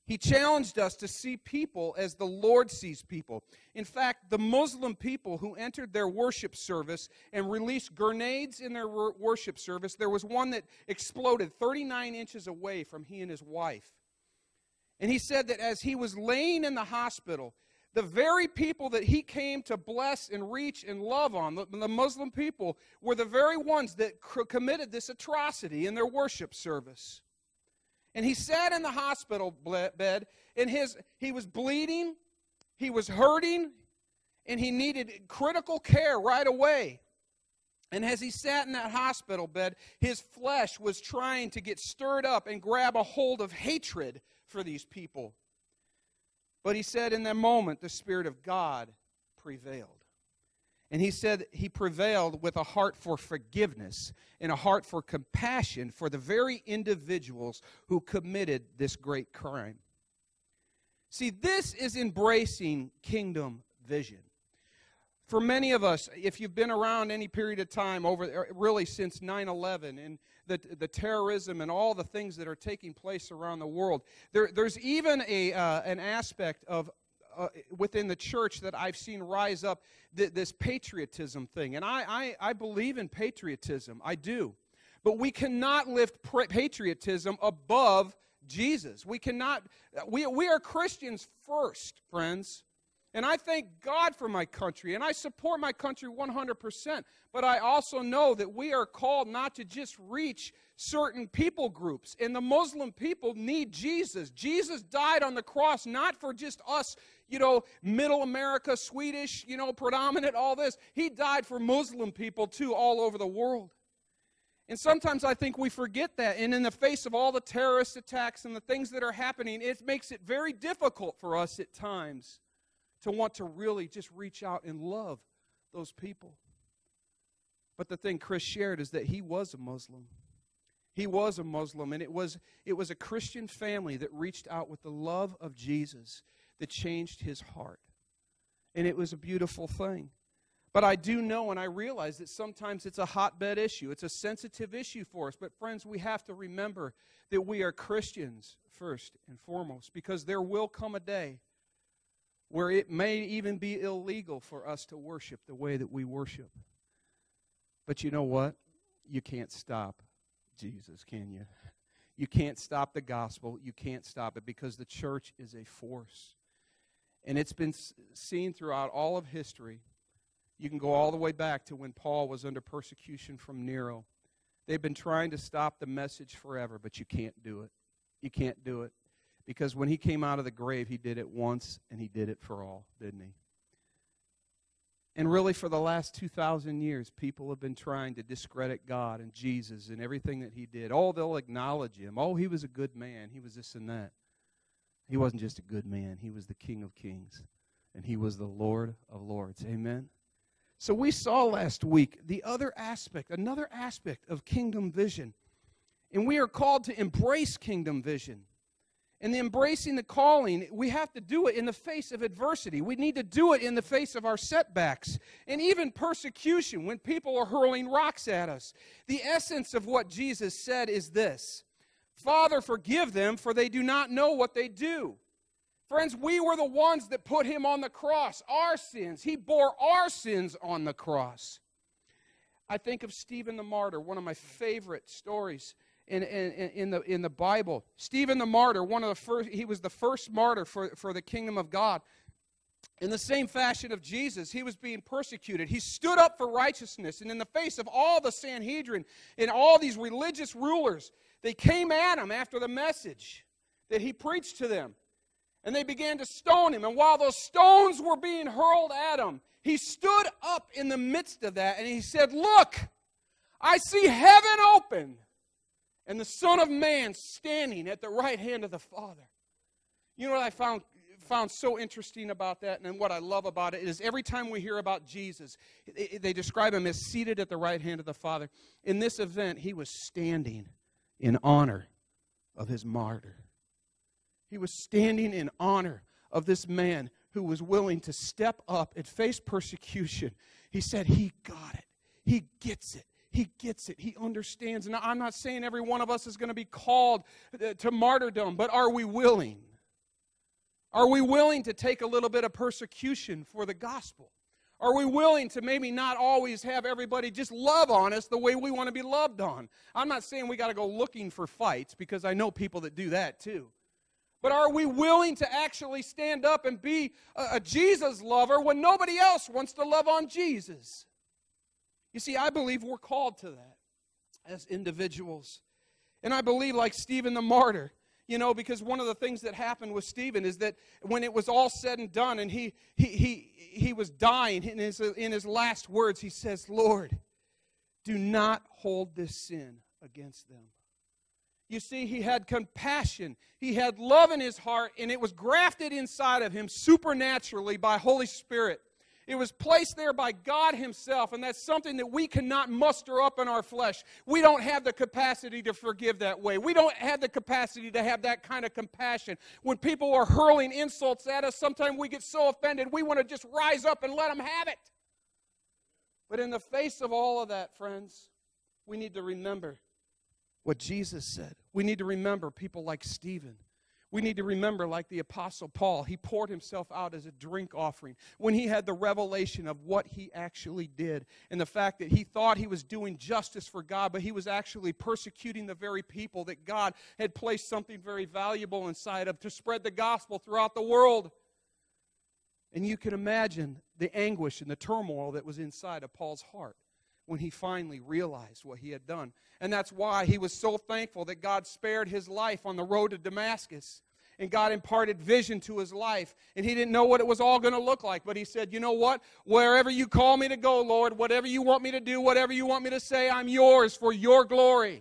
He challenged us to see people as the Lord sees people. In fact, the Muslim people who entered their worship service and released grenades in their worship service, there was one that exploded 39 inches away from he and his wife. And he said that as he was laying in the hospital, the very people that he came to bless and reach and love on, the Muslim people, were the very ones that committed this atrocity in their worship service. And he sat in the hospital bed, and he was bleeding, he was hurting, and he needed critical care right away. And as he sat in that hospital bed, his flesh was trying to get stirred up and grab a hold of hatred for these people. But he said in that moment, the Spirit of God prevailed. And he said he prevailed with a heart for forgiveness and a heart for compassion for the very individuals who committed this great crime. See, this is embracing kingdom vision. For many of us, if you've been around any period of time, really since 9/11 and the terrorism and all the things that are taking place around the world, there's even an aspect of within the church that I've seen rise up, this patriotism thing. And I believe in patriotism. I do. But we cannot lift patriotism above Jesus. We cannot. We are Christians first, friends. And I thank God for my country, and I support my country 100%. But I also know that we are called not to just reach certain people groups. And the Muslim people need Jesus. Jesus died on the cross not for just us, middle America, Swedish, predominant, all this. He died for Muslim people, too, all over the world. And sometimes I think we forget that. And in the face of all the terrorist attacks and the things that are happening, it makes it very difficult for us at times to want to really just reach out and love those people. But the thing Chris shared is that he was a Muslim. He was a Muslim, and it was a Christian family that reached out with the love of Jesus that changed his heart. And it was a beautiful thing. But I do know and I realize that sometimes it's a hotbed issue. It's a sensitive issue for us. But friends, we have to remember that we are Christians first and foremost, because there will come a day where it may even be illegal for us to worship the way that we worship. But you know what? You can't stop Jesus, can you? You can't stop the gospel. You can't stop it, because the church is a force. And it's been seen throughout all of history. You can go all the way back to when Paul was under persecution from Nero. They've been trying to stop the message forever, but you can't do it. You can't do it. Because when he came out of the grave, he did it once, and he did it for all, didn't he? And really, for the last 2,000 years, people have been trying to discredit God and Jesus and everything that he did. Oh, they'll acknowledge him. Oh, he was a good man. He was this and that. He wasn't just a good man. He was the King of Kings, and he was the Lord of Lords. Amen? So we saw last week another aspect of kingdom vision. And we are called to embrace kingdom vision. And embracing the calling, we have to do it in the face of adversity. We need to do it in the face of our setbacks and even persecution when people are hurling rocks at us. The essence of what Jesus said is this: Father, forgive them, for they do not know what they do. Friends, we were the ones that put him on the cross, our sins. He bore our sins on the cross. I think of Stephen the martyr, one of my favorite stories in the Bible. Stephen the martyr, he was the first martyr for the kingdom of God. In the same fashion of Jesus, he was being persecuted. He stood up for righteousness, and in the face of all the Sanhedrin and all these religious rulers, they came at him after the message that he preached to them. And they began to stone him. And while those stones were being hurled at him, he stood up in the midst of that and he said, "Look, I see heaven open and the Son of Man standing at the right hand of the Father." You know what I found so interesting about that, and what I love about it is every time we hear about Jesus, they describe him as seated at the right hand of the Father. In this event, he was standing in honor of his martyr. He was standing in honor of this man who was willing to step up and face persecution. He said, he got it. He gets it. He gets it. He understands. And I'm not saying every one of us is going to be called to martyrdom, but are we willing? Are we willing to take a little bit of persecution for the gospel? Are we willing to maybe not always have everybody just love on us the way we want to be loved on? I'm not saying we got to go looking for fights, because I know people that do that too. But are we willing to actually stand up and be a Jesus lover when nobody else wants to love on Jesus? You see, I believe we're called to that as individuals. And I believe, like Stephen the martyr, because one of the things that happened with Stephen is that when it was all said and done and he was dying, in his last words, he says, Lord, do not hold this sin against them. You see, he had compassion. He had love in his heart, and it was grafted inside of him supernaturally by Holy Spirit. It was placed there by God himself, and that's something that we cannot muster up in our flesh. We don't have the capacity to forgive that way. We don't have the capacity to have that kind of compassion. When people are hurling insults at us, sometimes we get so offended, we want to just rise up and let them have it. But in the face of all of that, friends, we need to remember what Jesus said. We need to remember people like Stephen. We need to remember, like the Apostle Paul, he poured himself out as a drink offering when he had the revelation of what he actually did, and the fact that he thought he was doing justice for God, but he was actually persecuting the very people that God had placed something very valuable inside of to spread the gospel throughout the world. And you can imagine the anguish and the turmoil that was inside of Paul's heart when he finally realized what he had done. And that's why he was so thankful that God spared his life on the road to Damascus. And God imparted vision to his life. And he didn't know what it was all going to look like. But he said, you know what? Wherever you call me to go, Lord, whatever you want me to do, whatever you want me to say, I'm yours for your glory.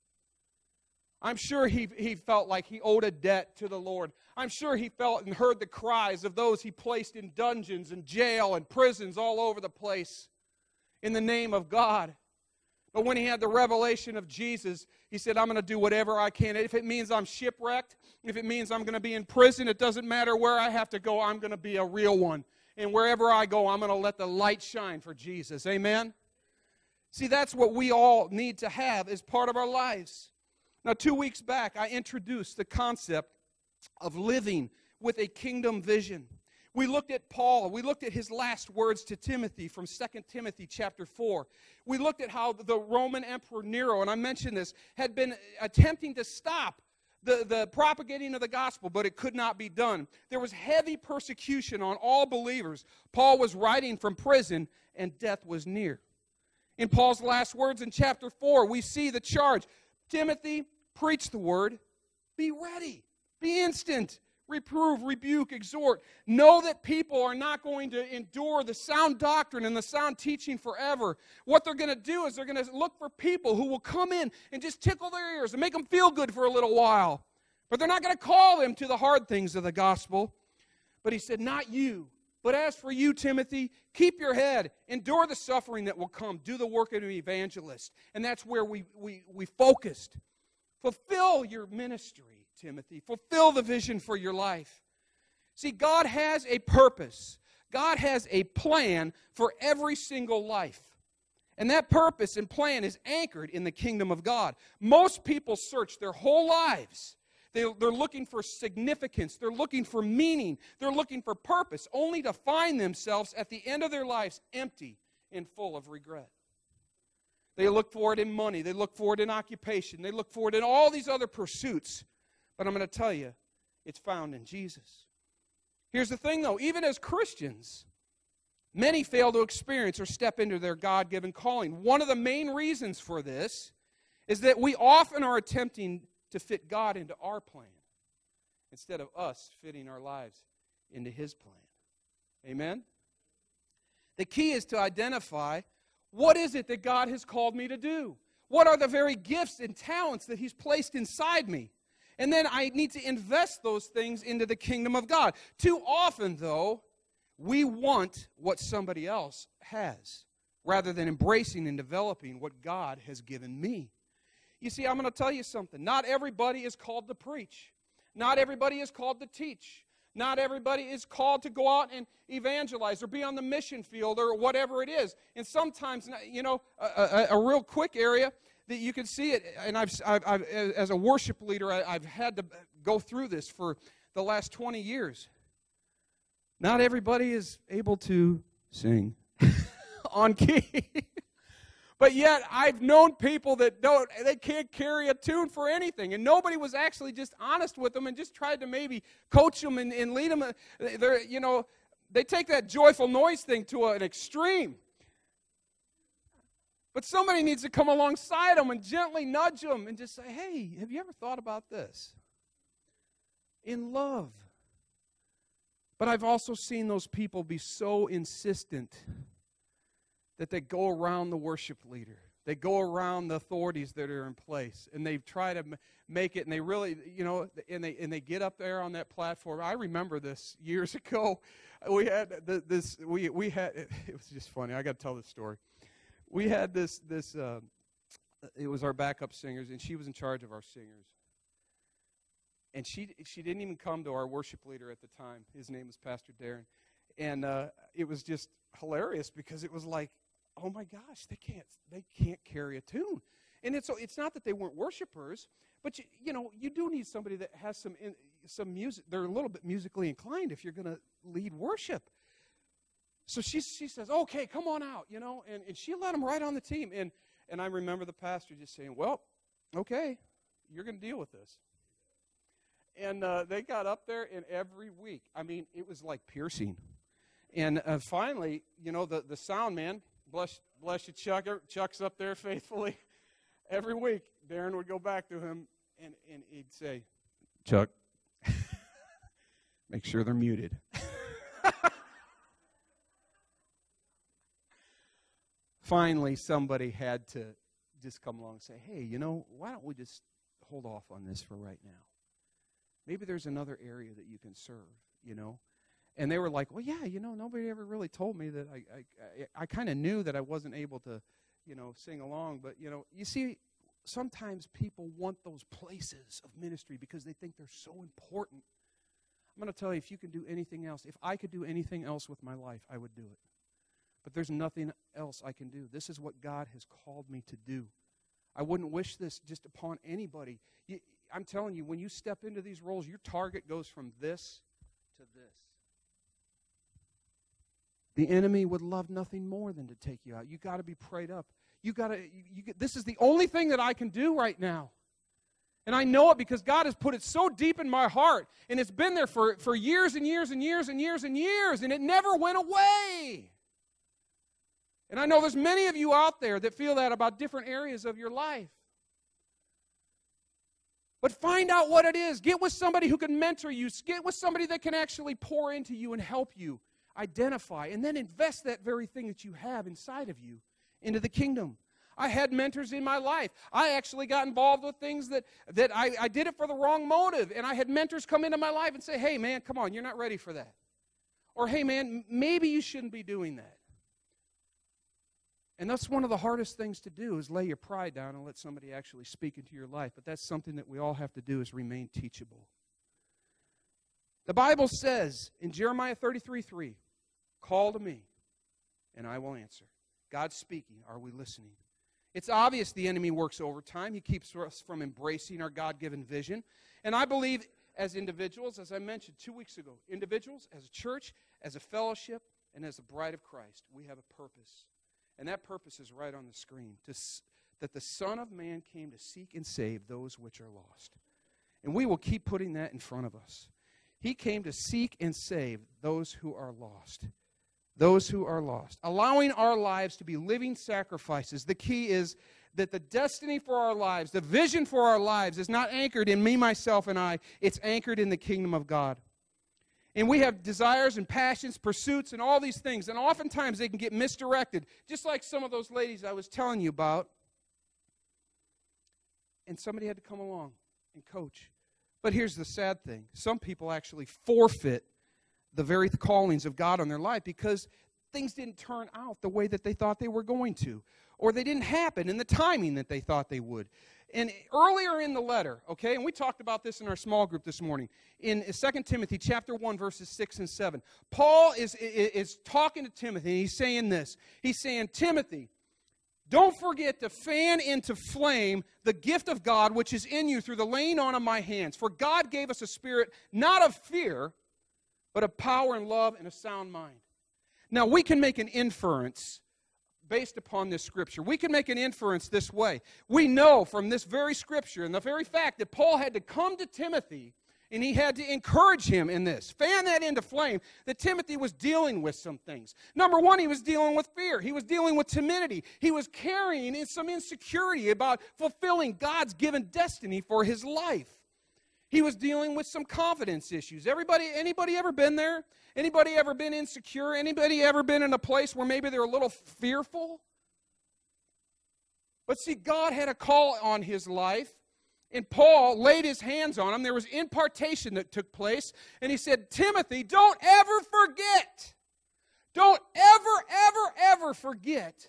I'm sure he felt like he owed a debt to the Lord. I'm sure he felt and heard the cries of those he placed in dungeons and jail and prisons all over the place in the name of God. But when he had the revelation of Jesus, he said, I'm going to do whatever I can. If it means I'm shipwrecked, if it means I'm going to be in prison, it doesn't matter where I have to go, I'm going to be a real one. And wherever I go, I'm going to let the light shine for Jesus. Amen? See, that's what we all need to have as part of our lives. Now, 2 weeks back, I introduced the concept of living with a kingdom vision. We looked at Paul. We looked at his last words to Timothy from 2 Timothy chapter 4. We looked at how the Roman Emperor Nero, and I mentioned this, had been attempting to stop the propagating of the gospel, but it could not be done. There was heavy persecution on all believers. Paul was writing from prison, and death was near. In Paul's last words in chapter 4, we see the charge. Timothy, preach the word. Be ready. Be instant. Reprove, rebuke, exhort. Know that people are not going to endure the sound doctrine and the sound teaching forever. What they're going to do is they're going to look for people who will come in and just tickle their ears and make them feel good for a little while. But they're not going to call them to the hard things of the gospel. But he said, not you. But as for you, Timothy, keep your head. Endure the suffering that will come. Do the work of an evangelist. And that's where we focused. Fulfill your ministry, Timothy. Fulfill the vision for your life. See, God has a purpose. God has a plan for every single life. And that purpose and plan is anchored in the kingdom of God. Most people search their whole lives. They're looking for significance. They're looking for meaning. They're looking for purpose, only to find themselves at the end of their lives empty and full of regret. They look for it in money. They look for it in occupation. They look for it in all these other pursuits. But I'm going to tell you, it's found in Jesus. Here's the thing, though. Even as Christians, many fail to experience or step into their God-given calling. One of the main reasons for this is that we often are attempting to fit God into our plan instead of us fitting our lives into His plan. Amen? The key is to identify, what is it that God has called me to do? What are the very gifts and talents that He's placed inside me? And then I need to invest those things into the kingdom of God. Too often, though, we want what somebody else has rather than embracing and developing what God has given me. You see, I'm going to tell you something. Not everybody is called to preach. Not everybody is called to teach. Not everybody is called to go out and evangelize or be on the mission field or whatever it is. And sometimes, you know, a real quick area that you can see it, and I've as a worship leader, I've had to go through this for the last 20 years. Not everybody is able to sing on key. But yet, I've known people that they can't carry a tune for anything. And nobody was actually just honest with them and just tried to maybe coach them and lead them. They take that joyful noise thing to an extreme. But somebody needs to come alongside them and gently nudge them and just say, hey, have you ever thought about this? In love. But I've also seen those people be so insistent that they go around the worship leader. They go around the authorities that are in place, and they try to make it, and they really, and they get up there on that platform. I remember this years ago. We had we had, it was just funny. I got to tell this story. We had this it was our backup singers, and she was in charge of our singers. And she didn't even come to our worship leader at the time. His name was Pastor Darren. And it was just hilarious because it was like, oh my gosh, they can't carry a tune. And it's not that they weren't worshipers, but you do need somebody that has some music. They're a little bit musically inclined if you're going to lead worship. So she says, okay, come on out, and she let them right on the team. And I remember the pastor just saying, well, okay, you're going to deal with this. And they got up there, and every week, it was like piercing. And finally, the sound man, bless you, Chuck. Chuck's up there faithfully. Every week, Darren would go back to him, and he'd say, Chuck, make sure they're muted. Finally, somebody had to just come along and say, hey, why don't we just hold off on this for right now? Maybe there's another area that you can serve, And they were like, well, yeah, nobody ever really told me that I kind of knew that I wasn't able to, sing along. But, you see, sometimes people want those places of ministry because they think they're so important. I'm going to tell you, if you can do anything else, if I could do anything else with my life, I would do it. But there's nothing else I can do. This is what God has called me to do. I wouldn't wish this just upon anybody. I'm telling you, when you step into these roles, your target goes from this to this. The enemy would love nothing more than to take you out. You got to be prayed up. This is the only thing that I can do right now. And I know it because God has put it so deep in my heart. And it's been there for years and years and years and years and years. And it never went away. And I know there's many of you out there that feel that about different areas of your life. But find out what it is. Get with somebody who can mentor you. Get with somebody that can actually pour into you and help you identify. And then invest that very thing that you have inside of you into the kingdom. I had mentors in my life. I actually got involved with things that I did it for the wrong motive. And I had mentors come into my life and say, hey, man, come on, you're not ready for that. Or, hey, man, maybe you shouldn't be doing that. And that's one of the hardest things to do is lay your pride down and let somebody actually speak into your life. But that's something that we all have to do is remain teachable. The Bible says in Jeremiah 33:3, call to me and I will answer. God's speaking. Are we listening? It's obvious the enemy works overtime. He keeps us from embracing our God-given vision. And I believe as individuals, as I mentioned 2 weeks ago, individuals, as a church, as a fellowship, and as a bride of Christ, we have a purpose. And that purpose is right on the screen, that the Son of Man came to seek and save those which are lost. And we will keep putting that in front of us. He came to seek and save those who are lost. Those who are lost. Allowing our lives to be living sacrifices. The key is that the destiny for our lives, the vision for our lives is not anchored in me, myself, and I. It's anchored in the kingdom of God. And we have desires and passions, pursuits, and all these things. And oftentimes they can get misdirected, just like some of those ladies I was telling you about. And somebody had to come along and coach. But here's the sad thing. Some people actually forfeit the very callings of God on their life because things didn't turn out the way that they thought they were going to. Or they didn't happen in the timing that they thought they would. And earlier in the letter, okay, and we talked about this in our small group this morning, in 2 Timothy chapter 1, verses 6 and 7, Paul is talking to Timothy, and he's saying this. He's saying, Timothy, don't forget to fan into flame the gift of God which is in you through the laying on of my hands. For God gave us a spirit not of fear, but of power and love and a sound mind. Now, we can make an inference based upon this scripture. We can make an inference this way. We know from this very scripture and the very fact that Paul had to come to Timothy and he had to encourage him in this, fan that into flame, that Timothy was dealing with some things. Number one, he was dealing with fear. He was dealing with timidity. He was carrying in some insecurity about fulfilling God's given destiny for his life. He was dealing with some confidence issues. Anybody ever been there? Anybody ever been insecure? Anybody ever been in a place where maybe they're a little fearful? But see, God had a call on his life. And Paul laid his hands on him. There was impartation that took place. And he said, Timothy, don't ever forget. Don't ever forget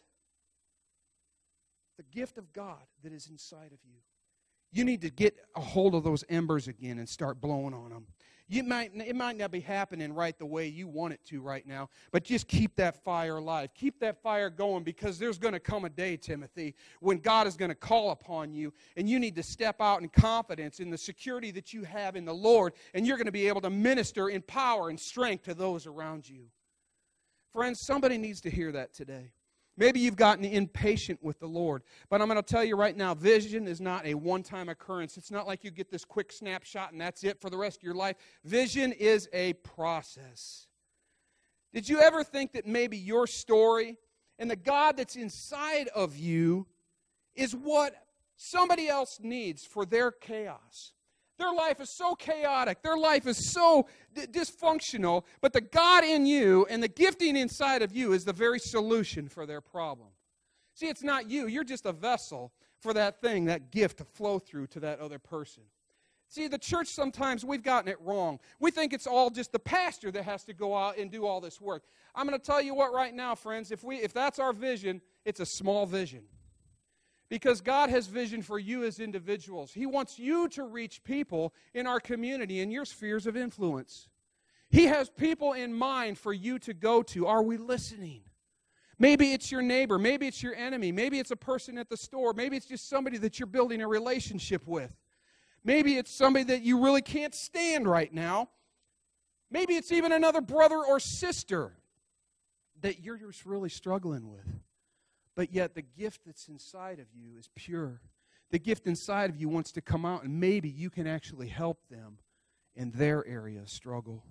the gift of God that is inside of you. You need to get a hold of those embers again and start blowing on them. It might not be happening right the way you want it to right now, but just keep that fire alive. Keep that fire going, because there's going to come a day, Timothy, when God is going to call upon you, and you need to step out in confidence in the security that you have in the Lord, and you're going to be able to minister in power and strength to those around you. Friends, somebody needs to hear that today. Maybe you've gotten impatient with the Lord. But I'm going to tell you right now, vision is not a one-time occurrence. It's not like you get this quick snapshot and that's it for the rest of your life. Vision is a process. Did you ever think that maybe your story and the God that's inside of you is what somebody else needs for their chaos? Their life is so chaotic. Their life is so dysfunctional. But the God in you and the gifting inside of you is the very solution for their problem. See, it's not you. You're just a vessel for that thing, that gift to flow through to that other person. See, the church, sometimes we've gotten it wrong. We think it's all just the pastor that has to go out and do all this work. I'm going to tell you what right now, friends. If that's our vision, it's a small vision. Because God has vision for you as individuals. He wants you to reach people in our community in your spheres of influence. He has people in mind for you to go to. Are we listening? Maybe it's your neighbor. Maybe it's your enemy. Maybe it's a person at the store. Maybe it's just somebody that you're building a relationship with. Maybe it's somebody that you really can't stand right now. Maybe it's even another brother or sister that you're just really struggling with. But yet the gift that's inside of you is pure. The gift inside of you wants to come out, and maybe you can actually help them in their area of struggle.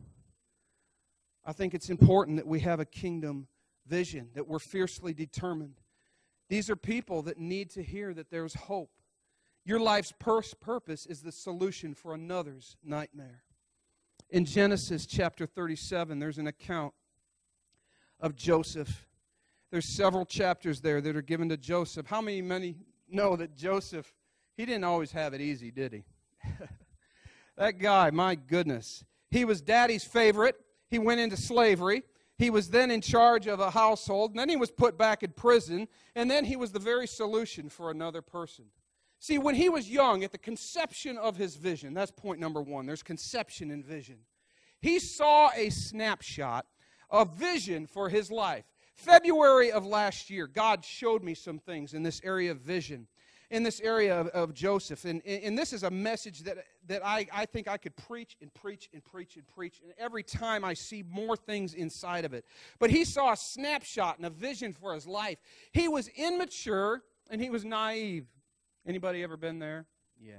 I think it's important that we have a kingdom vision, that we're fiercely determined. These are people that need to hear that there's hope. Your life's purpose is the solution for another's nightmare. In Genesis chapter 37, there's an account of Joseph. There's several chapters there that are given to Joseph. How many know that Joseph, he didn't always have it easy, did he? That guy, my goodness. He was daddy's favorite. He went into slavery. He was then in charge of a household. And then he was put back in prison. And then he was the very solution for another person. See, when he was young, at the conception of his vision, that's point number one. There's conception and vision. He saw a snapshot of vision for his life. February of last year, God showed me some things in this area of vision, in this area of Joseph. And this is a message that I think I could preach and preach and preach and preach. And every time I see more things inside of it. But he saw a snapshot and a vision for his life. He was immature and he was naive. Anybody ever been there? Yeah.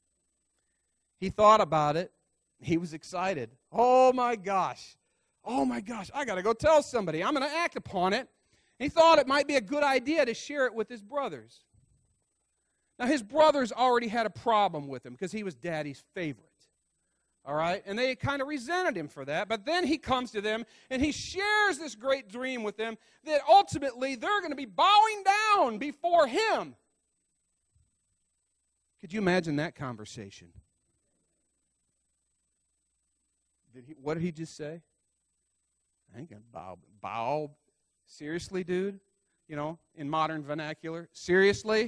He thought about it. He was excited. Oh my gosh, I got to go tell somebody. I'm going to act upon it. And he thought it might be a good idea to share it with his brothers. Now, his brothers already had a problem with him because he was daddy's favorite. All right? And they kind of resented him for that. But then he comes to them and he shares this great dream with them that ultimately they're going to be bowing down before him. Could you imagine that conversation? What did he just say? I ain't going to bow. Seriously, dude? You know, in modern vernacular. Seriously?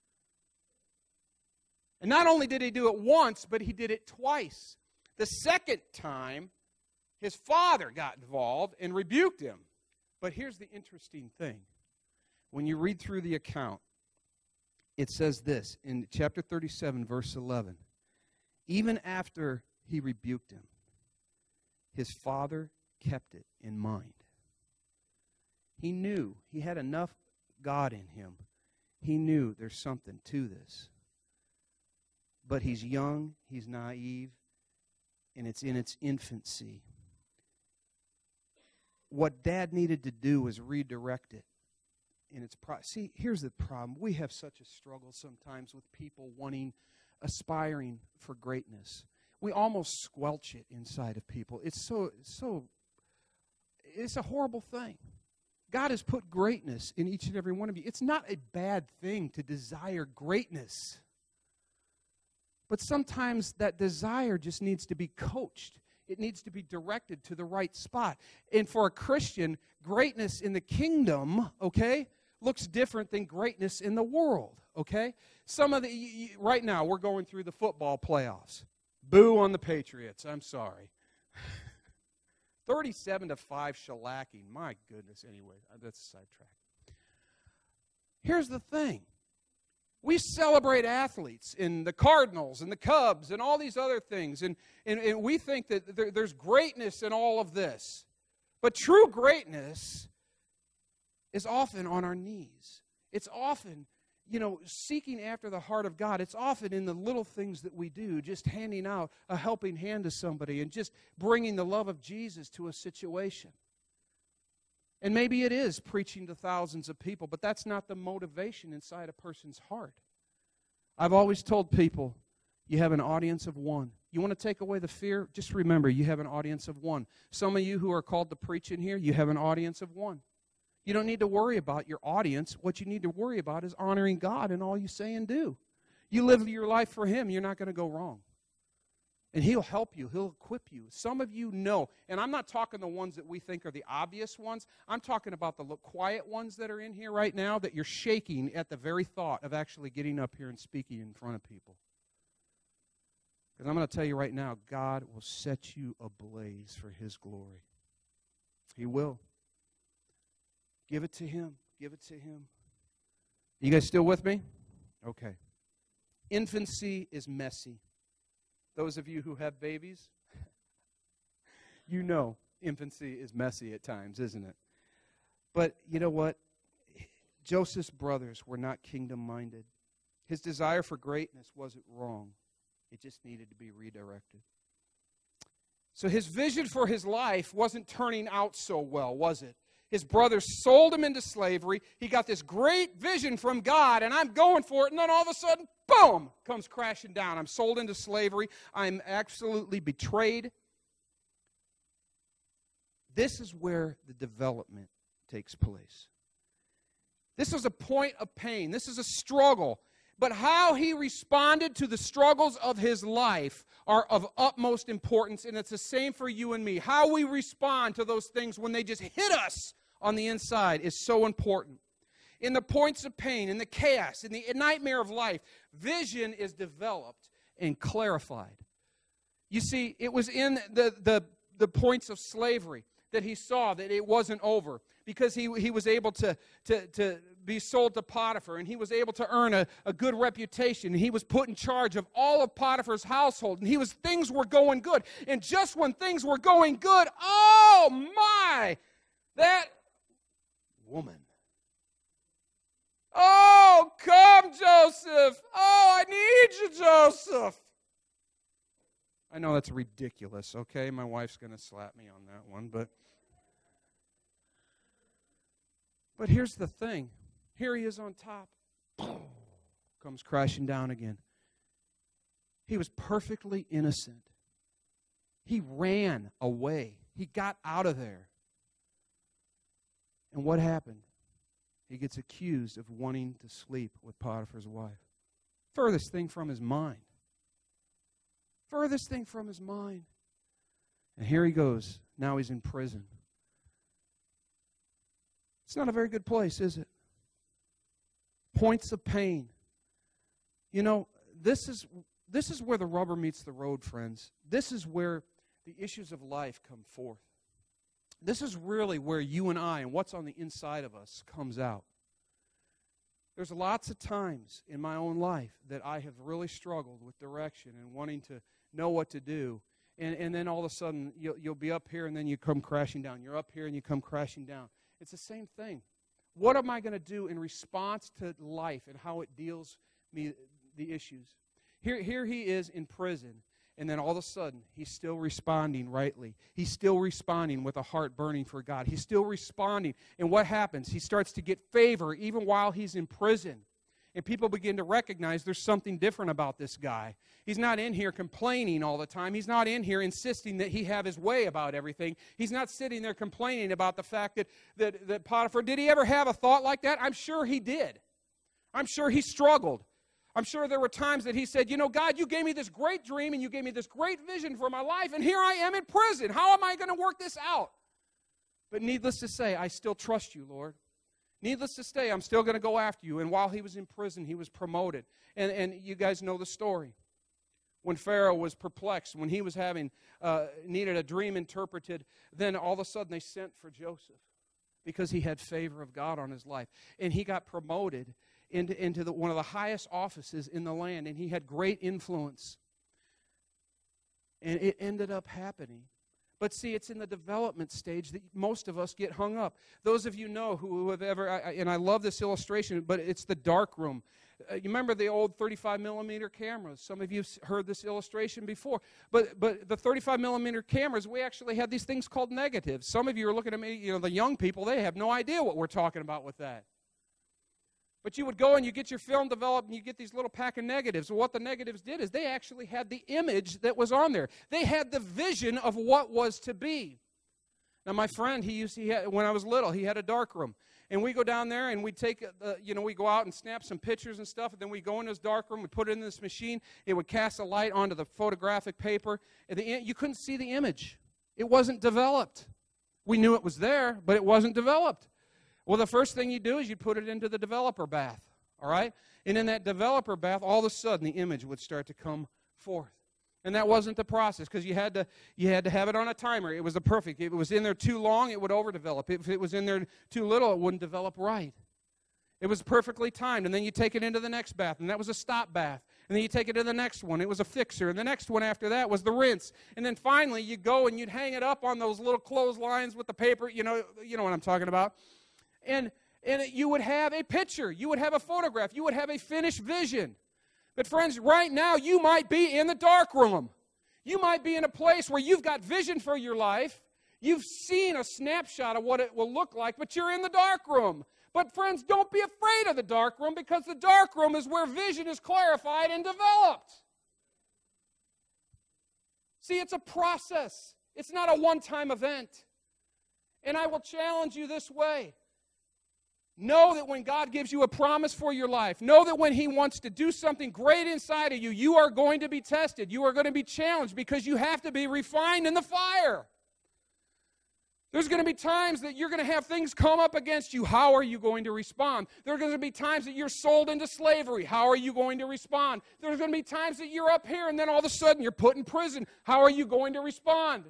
And not only did he do it once, but he did it twice. The second time, his father got involved and rebuked him. But here's the interesting thing. When you read through the account, it says this in chapter 37, verse 11. Even after he rebuked him, his father kept it in mind. He knew. He had enough God in him. He knew there's something to this. But he's young, he's naive, and it's in its infancy. What Dad needed to do was redirect it. See, here's the problem. We have such a struggle sometimes with people aspiring for greatness. We almost squelch it inside of people. It's a horrible thing. God has put greatness in each and every one of you. It's not a bad thing to desire greatness. But sometimes that desire just needs to be coached. It needs to be directed to the right spot. And for a Christian, greatness in the kingdom, okay, looks different than greatness in the world, okay? Right now, we're going through the football playoffs. Boo on the Patriots. I'm sorry. 37-5 shellacking. My goodness. Anyway, that's a sidetrack. Here's the thing. We celebrate athletes in the Cardinals and the Cubs and all these other things. And we think that there's greatness in all of this. But true greatness is often on our knees. It's often, seeking after the heart of God. It's often in the little things that we do, just handing out a helping hand to somebody and just bringing the love of Jesus to a situation. And maybe it is preaching to thousands of people, but that's not the motivation inside a person's heart. I've always told people, you have an audience of one. You want to take away the fear? Just remember, you have an audience of one. Some of you who are called to preach in here, you have an audience of one. You don't need to worry about your audience. What you need to worry about is honoring God in all you say and do. You live your life for Him, you're not going to go wrong. And He'll help you. He'll equip you. Some of you know, and I'm not talking the ones that we think are the obvious ones. I'm talking about the quiet ones that are in here right now that you're shaking at the very thought of actually getting up here and speaking in front of people. Because I'm going to tell you right now, God will set you ablaze for His glory. He will. Give it to Him. Give it to Him. You guys still with me? Okay. Infancy is messy. Those of you who have babies, you know infancy is messy at times, isn't it? But you know what? Joseph's brothers were not kingdom-minded. His desire for greatness wasn't wrong. It just needed to be redirected. So his vision for his life wasn't turning out so well, was it? His brothers sold him into slavery. He got this great vision from God, and I'm going for it, and then all of a sudden, boom, comes crashing down. I'm sold into slavery. I'm absolutely betrayed. This is where the development takes place. This is a point of pain. This is a struggle. But how he responded to the struggles of his life are of utmost importance, and it's the same for you and me. How we respond to those things when they just hit us on the inside is so important. In the points of pain, in the chaos, in the nightmare of life, vision is developed and clarified. You see, it was in the points of slavery that he saw that it wasn't over, because he was able to be sold to Potiphar, and he was able to earn a good reputation, and he was put in charge of all of Potiphar's household, and things were going good. And just when things were going good, oh my, that woman. Oh, come, Joseph. Oh, I need you, Joseph. I know that's ridiculous, okay? My wife's going to slap me on that one, but here's the thing. Here he is on top. Comes crashing down again. He was perfectly innocent. He ran away. He got out of there. And what happened? He gets accused of wanting to sleep with Potiphar's wife. Furthest thing from his mind. Furthest thing from his mind. And here he goes. Now he's in prison. It's not a very good place, is it? Points of pain. You know, this is where the rubber meets the road, friends. This is where the issues of life come forth. This is really where you and I and what's on the inside of us comes out. There's lots of times in my own life that I have really struggled with direction and wanting to know what to do. And then all of a sudden, you'll be up here, and then you come crashing down. You're up here, and you come crashing down. It's the same thing. What am I going to do in response to life and how it deals me the issues? Here he is in prison, and then all of a sudden, he's still responding rightly. He's still responding with a heart burning for God. He's still responding. And what happens? He starts to get favor even while he's in prison. And people begin to recognize there's something different about this guy. He's not in here complaining all the time. He's not in here insisting that he have his way about everything. He's not sitting there complaining about the fact that Potiphar, did he ever have a thought like that? I'm sure he did. I'm sure he struggled. I'm sure there were times that he said, God, you gave me this great dream and you gave me this great vision for my life, and here I am in prison. How am I going to work this out? But needless to say, I still trust you, Lord. Needless to say, I'm still going to go after you. And while he was in prison, he was promoted. And you guys know the story. When Pharaoh was perplexed, when he was needed a dream interpreted, then all of a sudden they sent for Joseph because he had favor of God on his life. And he got promoted into one of the highest offices in the land, and he had great influence. And it ended up happening. But see, it's in the development stage that most of us get hung up. Those of you know who have ever, and I love this illustration, but it's the dark room. You remember the old 35 millimeter cameras? Some of you have heard this illustration before. But the 35 millimeter cameras, we actually had these things called negatives. Some of you are looking at me, the young people, they have no idea what we're talking about with that. But you would go and you get your film developed and you get these little pack of negatives. Well, what the negatives did is they actually had the image that was on there. They had the vision of what was to be. Now, my friend, when I was little, he had a dark room. And we go down there and we take, we go out and snap some pictures and stuff. And then we go in this dark room, we put it in this machine. It would cast a light onto the photographic paper. At the end, you couldn't see the image. It wasn't developed. We knew it was there, but it wasn't developed. Well, the first thing you do is you put it into the developer bath, all right? And in that developer bath, all of a sudden the image would start to come forth. And that wasn't the process because you had to have it on a timer. It was the perfect. If it was in there too long, it would overdevelop. If it was in there too little, it wouldn't develop right. It was perfectly timed. And then you take it into the next bath, and that was a stop bath. And then you take it to the next one. It was a fixer. And the next one after that was the rinse. And then finally you go and you'd hang it up on those little clotheslines with the paper. You know what I'm talking about. And you would have a picture. You would have a photograph. You would have a finished vision. But friends, right now you might be in the dark room. You might be in a place where you've got vision for your life. You've seen a snapshot of what it will look like, but you're in the dark room. But friends, don't be afraid of the dark room, because the dark room is where vision is clarified and developed. See, it's a process. It's not a one-time event. And I will challenge you this way. Know that when God gives you a promise for your life, know that when He wants to do something great inside of you, you are going to be tested. You are going to be challenged because you have to be refined in the fire. There's going to be times that you're going to have things come up against you. How are you going to respond? There are going to be times that you're sold into slavery. How are you going to respond? There's going to be times that you're up here and then all of a sudden you're put in prison. How are you going to respond?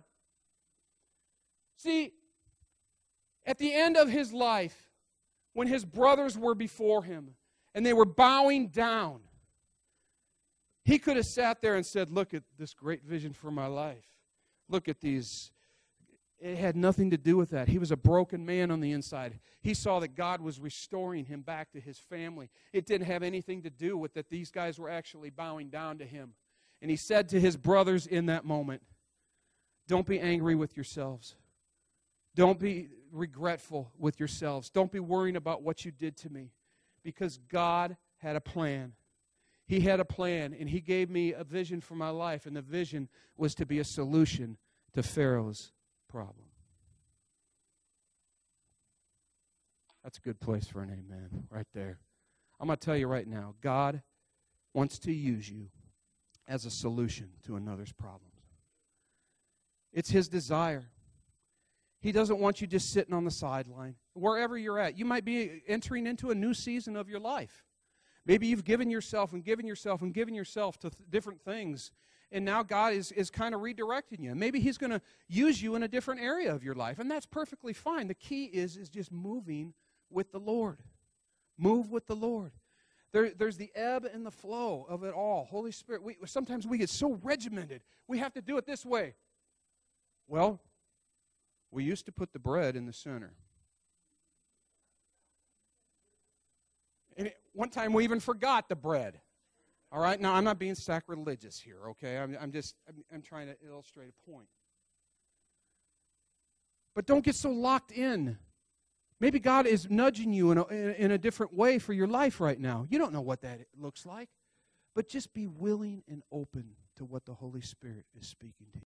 See, at the end of his life, when his brothers were before him and they were bowing down, he could have sat there and said, look at this great vision for my life. Look at these. It had nothing to do with that. He was a broken man on the inside. He saw that God was restoring him back to his family. It didn't have anything to do with that these guys were actually bowing down to him. And he said to his brothers in that moment, don't be angry with yourselves. Don't be regretful with yourselves. Don't be worrying about what you did to me, because God had a plan. He had a plan, and He gave me a vision for my life, and the vision was to be a solution to Pharaoh's problem. That's a good place for an amen right there. I'm going to tell you right now, God wants to use you as a solution to another's problems. It's His desire. He doesn't want you just sitting on the sideline. Wherever you're at, you might be entering into a new season of your life. Maybe you've given yourself and given yourself and given yourself to different things, and now God is kind of redirecting you. Maybe He's going to use you in a different area of your life, and that's perfectly fine. The key is just moving with the Lord. Move with the Lord. There's the ebb and the flow of it all. Holy Spirit, sometimes we get so regimented. We have to do it this way. Well, we used to put the bread in the center. And one time we even forgot the bread. All right? Now, I'm not being sacrilegious here, okay? I'm trying to illustrate a point. But don't get so locked in. Maybe God is nudging you in a different way for your life right now. You don't know what that looks like. But just be willing and open to what the Holy Spirit is speaking to you.